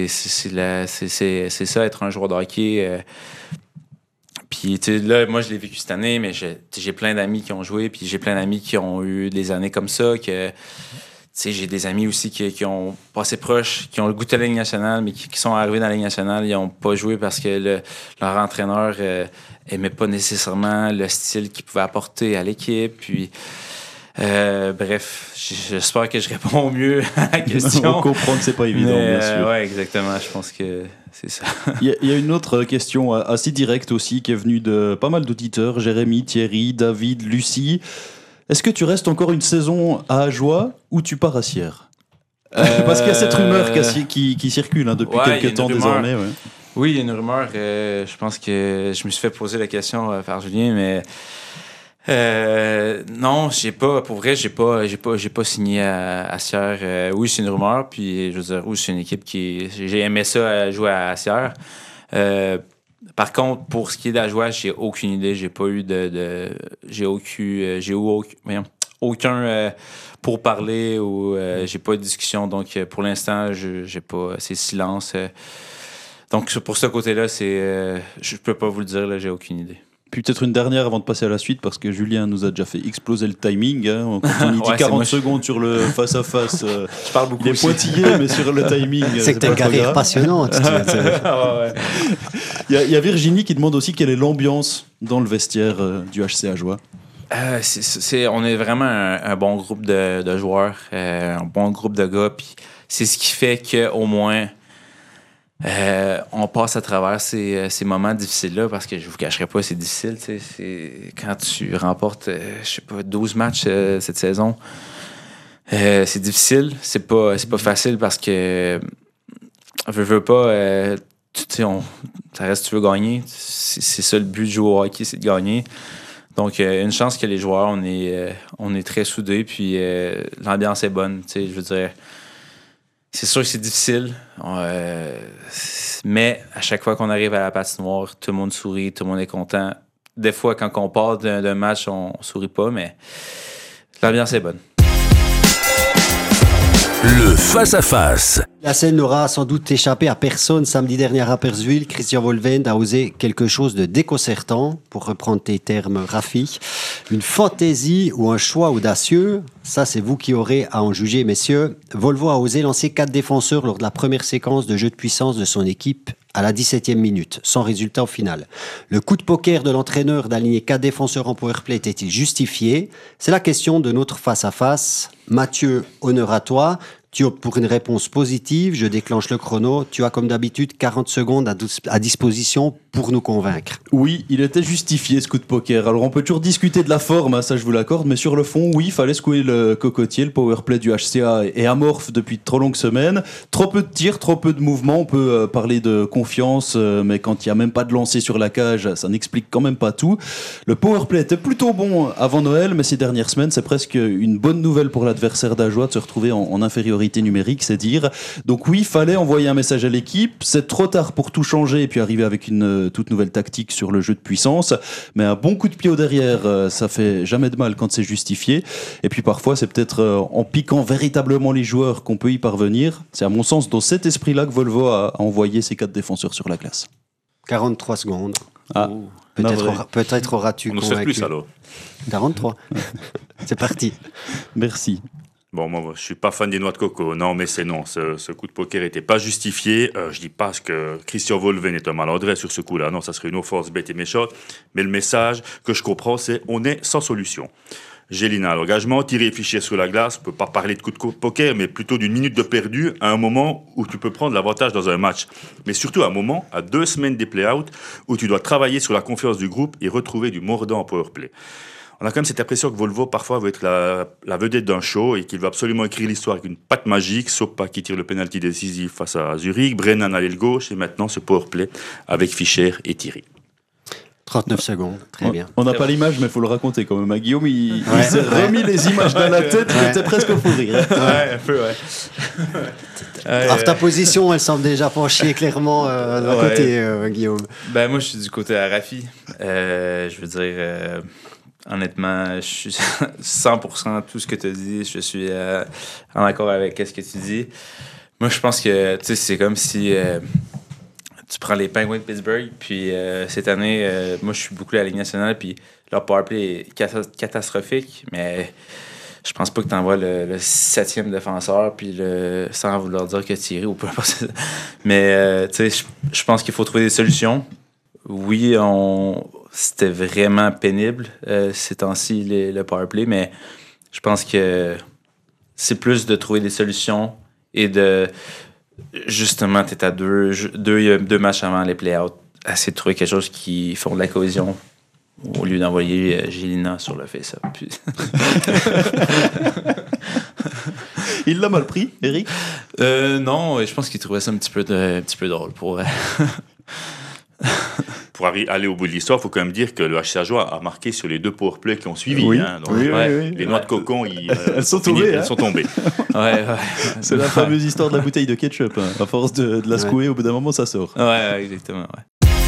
ça, être un joueur de hockey. Puis là, moi, je l'ai vécu cette année, mais j'ai plein d'amis qui ont joué, puis j'ai plein d'amis qui ont eu des années comme ça, que... j'ai des amis aussi qui ont passé proche, qui ont le goût de la Ligue nationale, mais qui sont arrivés dans la Ligue nationale, ils n'ont pas joué parce que leur entraîneur aimait pas nécessairement le style qu'il pouvait apporter à l'équipe. Puis, bref, j'espère que je réponds au mieux à la question. On comprend que c'est pas évident, bien sûr. Oui, exactement. Je pense que c'est ça. Il y a une autre question assez directe aussi qui est venue de pas mal d'auditeurs. Jérémy, Thierry, David, Lucie. Est-ce que tu restes encore une saison à Ajoie ou tu pars à Sierre? Parce qu'il y a cette rumeur qui circule depuis quelques temps désormais. Ouais. Oui, il y a une rumeur. Je pense que je me suis fait poser la question par Julien, mais non, j'ai pas. Pour vrai, j'ai pas signé à Sierre. Oui, c'est une rumeur, puis je veux dire, oui, c'est une équipe j'ai aimé ça jouer à Sierre. Par contre, pour ce qui est d'Ajoie, j'ai aucune idée. J'ai pas eu aucun pour parler ou j'ai pas de discussion. Donc, pour l'instant, j'ai pas. C'est silence. Donc, pour ce côté-là, je peux pas vous le dire. Là, j'ai aucune idée. Puis peut-être une dernière avant de passer à la suite, parce que Julien nous a déjà fait exploser le timing. Hein. Quand on y dit 40 secondes sur le face-à-face, je parle beaucoup. Il est pointillé, mais sur le timing. C'est que t'as une carrière passionnante. Il y a Virginie qui demande aussi quelle est l'ambiance dans le vestiaire du HC Ajoie. On est vraiment un bon groupe de joueurs, un bon groupe de gars. Puis c'est ce qui fait qu'au moins, on passe à travers ces moments difficiles-là, parce que je vous cacherai pas, c'est difficile. C'est quand tu remportes, 12 matchs cette saison, c'est difficile. C'est pas facile parce que veux pas, ça reste, tu veux gagner. C'est ça le but de jouer au hockey, c'est de gagner. Donc, une chance que les joueurs, on est très soudés, puis l'ambiance est bonne. Je veux dire, c'est sûr que c'est difficile, mais à chaque fois qu'on arrive à la patinoire, tout le monde sourit, tout le monde est content. Des fois, quand on part d'un match, on sourit pas, mais l'ambiance est bonne. Le face-à-face. La scène n'aura sans doute échappé à personne. Samedi dernier à Rapperswil, Christian Volvend a osé quelque chose de déconcertant, pour reprendre tes termes, Rafi. Une fantaisie ou un choix audacieux, ça c'est vous qui aurez à en juger, messieurs. Volvo a osé lancer 4 défenseurs lors de la première séquence de jeu de puissance de son équipe à la 17e minute, sans résultat au final. Le coup de poker de l'entraîneur d'aligner 4 défenseurs en powerplay était-il justifié? C'est la question de notre face-à-face. Mathieu, honneur à toi. Tu optes pour une réponse positive, je déclenche le chrono. Tu as comme d'habitude 40 secondes à disposition pour nous convaincre. Oui, il était justifié ce coup de poker. Alors on peut toujours discuter de la forme, hein, ça je vous l'accorde, mais sur le fond, oui, il fallait secouer le cocotier. Le powerplay du HCA est amorphe depuis de trop longues semaines. Trop peu de tirs, trop peu de mouvements. On peut parler de confiance, mais quand il n'y a même pas de lancer sur la cage, ça n'explique quand même pas tout. Le powerplay était plutôt bon avant Noël, mais ces dernières semaines, c'est presque une bonne nouvelle pour l'adversaire d'Ajoie de se retrouver en infériorité numérique, c'est dire. Donc oui, il fallait envoyer un message à l'équipe. C'est trop tard pour tout changer et puis arriver avec une toute nouvelle tactique sur le jeu de puissance. Mais un bon coup de pied au derrière, ça fait jamais de mal quand c'est justifié. Et puis parfois, c'est peut-être en piquant véritablement les joueurs qu'on peut y parvenir. C'est à mon sens dans cet esprit-là que Volvo a envoyé ses 4 défenseurs sur la glace. 43 secondes. Ah, peut-être auras-tu On nous convaincu. sert plus alors. 43. C'est parti. Merci. Bon, moi, je suis pas fan des noix de coco. Non, mais c'est non. Ce coup de poker était pas justifié. Je dis pas que Christian Volven est un maladroit sur ce coup-là. Non, ça serait une offense bête et méchante. Mais le message que je comprends, c'est on est sans solution. Gélina à l'engagement, tirer et fichier sur la glace. On peut pas parler de coup de poker, mais plutôt d'une minute de perdu à un moment où tu peux prendre l'avantage dans un match. Mais surtout à un moment, à 2 semaines des play-out, où tu dois travailler sur la confiance du groupe et retrouver du mordant en powerplay. On a quand même cette impression que Volvo, parfois, veut être la vedette d'un show et qu'il veut absolument écrire l'histoire avec une patte magique. Sopa qui tire le penalty décisif face à Zurich, Brennan à l'aile gauche et maintenant ce powerplay avec Fischer et Thierry. 39 secondes, très bien. On n'a pas l'image, mais il faut le raconter quand même. Guillaume, il s'est remis les images dans la tête, il était presque fou rire. Ouais, un peu, ouais. Alors ta position, elle semble déjà pencher clairement d'un côté, Guillaume. Ben moi, je suis du côté à Rafi. Je veux dire... honnêtement, je suis 100% tout ce que tu as dit. Je suis en accord avec ce que tu dis. Moi, je pense que c'est comme si tu prends les Penguins de Pittsburgh, puis cette année, moi, je suis beaucoup à la Ligue nationale, puis leur powerplay est catastrophique, mais je pense pas que tu envoies le 7e défenseur, puis sans vouloir dire que Thierry ou peu importe. Mais je pense qu'il faut trouver des solutions. Oui, c'était vraiment pénible ces temps-ci, le powerplay, mais je pense que c'est plus de trouver des solutions et de... Justement, tu es à deux matchs avant les play-outs, essayer de trouver quelque chose qui font de la cohésion au lieu d'envoyer Gélina sur le face-up. Puis... Il l'a mal pris, Eric? Non, je pense qu'il trouvait ça un petit peu drôle pour... Pour aller au bout de l'histoire, il faut quand même dire que le HC Ajoie a marqué sur les 2 powerplays qui ont suivi. Oui, hein, donc, oui. Les noix de cocon, elles sont tombées. Elles sont tombées. Ouais. C'est la fameuse histoire de la bouteille de ketchup. Hein. À force de la secouer, au bout d'un moment, ça sort. Ouais, exactement. Ouais.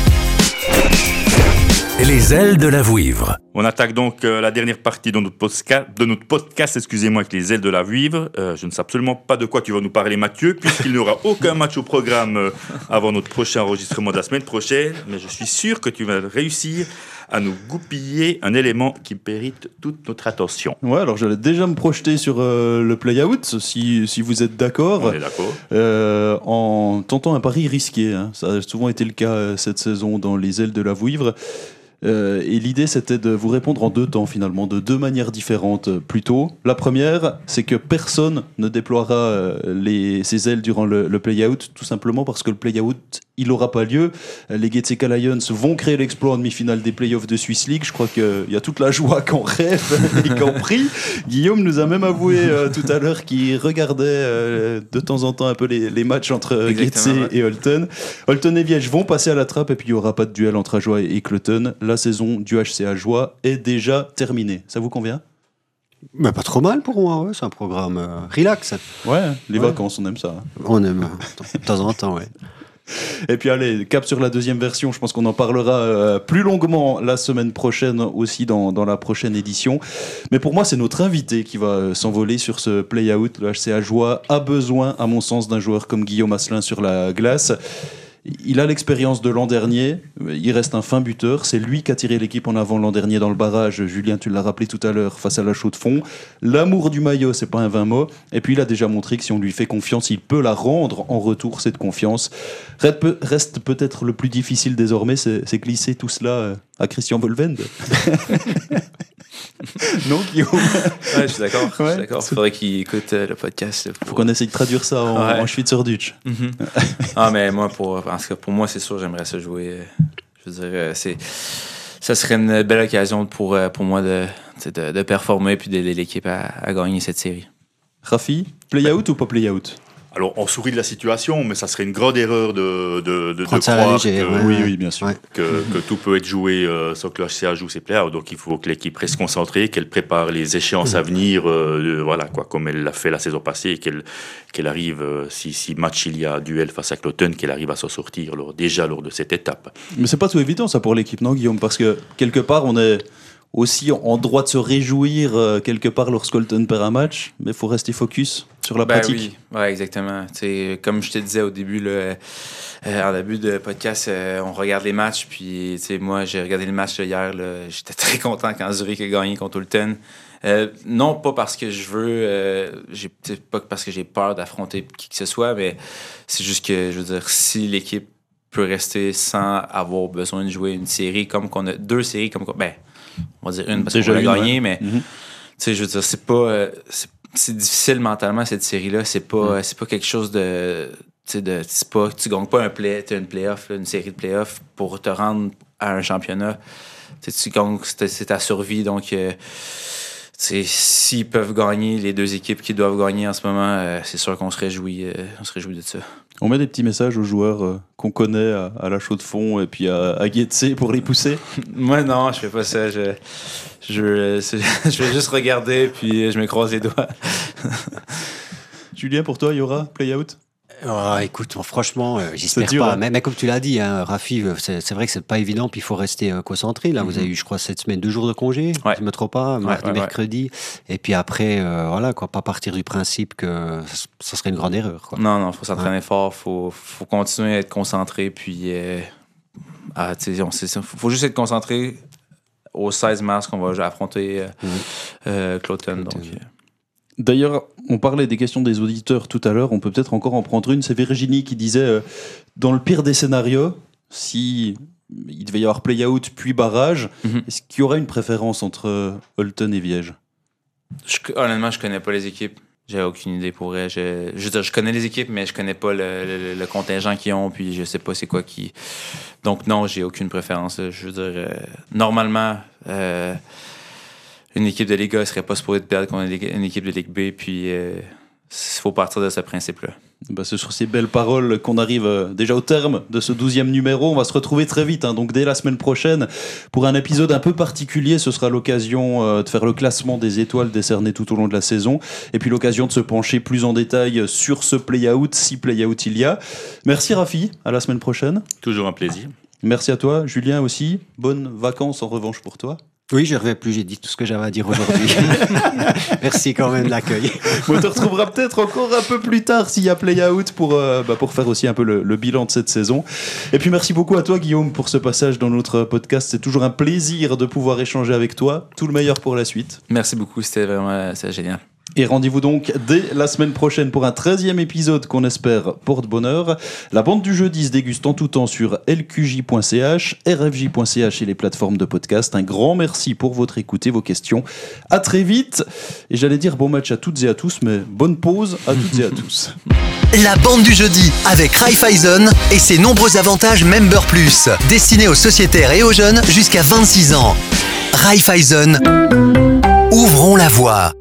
Les ailes de la Vouivre. On attaque donc la dernière partie de notre podcast, excusez-moi, avec les ailes de la Vouivre. Je ne sais absolument pas de quoi tu vas nous parler, Mathieu, puisqu'il n'y aura aucun match au programme avant notre prochain enregistrement de la semaine prochaine. Mais je suis sûr que tu vas réussir à nous goupiller un élément qui mérite toute notre attention. Ouais, alors j'allais déjà me projeter sur le play-out, si vous êtes d'accord. On est d'accord. En tentant un pari risqué. Hein. Ça a souvent été le cas cette saison dans les ailes de la Vouivre. Et l'idée, c'était de vous répondre en 2 temps, finalement, de 2 manières différentes, plutôt. La première, c'est que personne ne déploiera ses ailes durant le play-out, tout simplement parce que le play-out, il n'aura pas lieu. Les Getseka Lions vont créer l'exploit en demi-finale des playoffs de Swiss League. Je crois qu'il y a toute la joie qu'on rêve et qu'on prie. Guillaume nous a même avoué tout à l'heure qu'il regardait de temps en temps un peu les matchs entre Getse et Holton. Holton et Viège vont passer à la trappe et puis il n'y aura pas de duel entre Ajoie et Cloton. La saison du HC Ajoie est déjà terminée. Ça vous convient ? Mais pas trop mal pour moi, ouais. C'est un programme relax. Ouais, les vacances, on aime ça. On aime de temps en temps, ouais. Et puis allez, cap sur la deuxième version, je pense qu'on en parlera plus longuement la semaine prochaine aussi dans la prochaine édition. Mais pour moi, c'est notre invité qui va s'envoler sur ce play-out. Le HC Ajoie a besoin, à mon sens, d'un joueur comme Guillaume Asselin sur la glace. Il a l'expérience de l'an dernier, il reste un fin buteur, c'est lui qui a tiré l'équipe en avant l'an dernier dans le barrage, Julien tu l'as rappelé tout à l'heure, face à la Chaux-de-Fonds. L'amour du maillot, c'est pas un vain mot, et puis il a déjà montré que si on lui fait confiance, il peut la rendre en retour, cette confiance. Reste peut-être le plus difficile désormais, c'est glisser tout cela à Christian Volvende. Non, Guillaume? Ouais, je suis d'accord. Il faudrait qu'il écoute le podcast. Faut qu'on essaye de traduire ça en Schweizerdeutsch. Ah, mais moi, pour moi, c'est sûr, j'aimerais ça jouer. Je veux dire, ça serait une belle occasion pour moi de performer puis d'aider l'équipe à gagner cette série. Rafi, play-out ou pas play-out? Alors, on sourit de la situation, mais ça serait une grande erreur de croire que, oui, bien sûr. Ouais. que tout peut être joué sans que le HCA joue ses playoffs. Donc, il faut que l'équipe reste concentrée, qu'elle prépare les échéances à venir, voilà, quoi, comme elle l'a fait la saison passée, et qu'elle arrive, si match il y a duel face à Cloton, qu'elle arrive à s'en sortir déjà lors de cette étape. Mais c'est pas tout évident ça pour l'équipe, non, Guillaume? Parce que quelque part, on est aussi en droit de se réjouir quelque part lorsque Cloton perd un match, mais il faut rester focus sur la pratique. Oui, ouais, exactement. T'sais, comme je te disais au début, en début de podcast, on regarde les matchs. Puis moi, j'ai regardé le match hier. J'étais très content quand Zurich a gagné contre Ulten. Non, pas parce que je veux, pas parce que j'ai peur d'affronter qui que ce soit, mais c'est juste que, je veux dire, si l'équipe peut rester sans avoir besoin de jouer une série comme qu'on a, deux séries comme on va dire une parce qu'on a gagné, mais je veux dire, c'est pas, c'est difficile mentalement cette série-là. C'est pas quelque chose de, c'est pas, tu gagnes pas une playoff, une série de playoffs pour te rendre à un championnat. Tu gagnes, c'est ta survie, donc. S'ils peuvent gagner, les deux équipes qui doivent gagner en ce moment, c'est sûr qu'on se réjouit de ça. On met des petits messages aux joueurs qu'on connaît à la Chaux-de-Fonds et puis à Guetze pour les pousser. Moi, non, je fais pas ça. Je vais juste regarder puis je me croise les doigts. Julien, pour toi, il y aura play-out? Écoute, franchement, j'espère pas. Hein. Mais comme tu l'as dit, hein, Rafi, c'est vrai que c'est pas évident, puis il faut rester concentré. Là, vous avez eu, je crois, cette semaine 2 jours de congé, si je me trompe pas, mardi, mercredi. Et puis après, voilà, quoi, pas partir du principe que ça serait une grande erreur. Quoi. Non, faut s'entraîner fort, faut continuer à être concentré, puis faut juste être concentré au 16 mars qu'on va affronter Cloton. Donc. D'ailleurs, on parlait des questions des auditeurs tout à l'heure, on peut peut-être encore en prendre une. C'est Virginie qui disait, dans le pire des scénarios, si il devait y avoir play-out puis barrage, est-ce qu'il y aurait une préférence entre Holton et Viège? Honnêtement, je connais pas les équipes. J'ai aucune idée pour vrai. Je connais les équipes, mais je connais pas le contingent qu'ils ont, puis je sais pas c'est quoi qui... Donc non, j'ai aucune préférence. Je veux dire, normalement... une équipe de Ligue A ne serait pas supposée perdre contre une équipe de Ligue B, puis il faut partir de ce principe-là. C'est sur ces belles paroles qu'on arrive déjà au terme de ce 12e numéro. On va se retrouver très vite, donc dès la semaine prochaine, pour un épisode un peu particulier. Ce sera l'occasion de faire le classement des étoiles décernées tout au long de la saison, et puis l'occasion de se pencher plus en détail sur ce play-out, si play-out il y a. Merci Rafi, à la semaine prochaine. Toujours un plaisir. Merci à toi, Julien aussi. Bonnes vacances en revanche pour toi. Oui, je ne reviens plus, j'ai dit tout ce que j'avais à dire aujourd'hui. Merci quand même de l'accueil. On te retrouvera peut-être encore un peu plus tard s'il y a play-out pour faire aussi un peu le bilan de cette saison. Et puis merci beaucoup à toi Guillaume pour ce passage dans notre podcast. C'est toujours un plaisir de pouvoir échanger avec toi. Tout le meilleur pour la suite. Merci beaucoup, c'était génial. Et rendez-vous donc dès la semaine prochaine pour un 13e épisode qu'on espère porte bonheur. La bande du jeudi se déguste en tout temps sur lqj.ch, rfj.ch et les plateformes de podcast. Un grand merci pour votre écoute et vos questions. À très vite. Et j'allais dire bon match à toutes et à tous, mais bonne pause à toutes et à tous. La bande du jeudi avec Raiffeisen et ses nombreux avantages Member Plus. Destinés aux sociétaires et aux jeunes jusqu'à 26 ans. Raiffeisen, ouvrons la voie.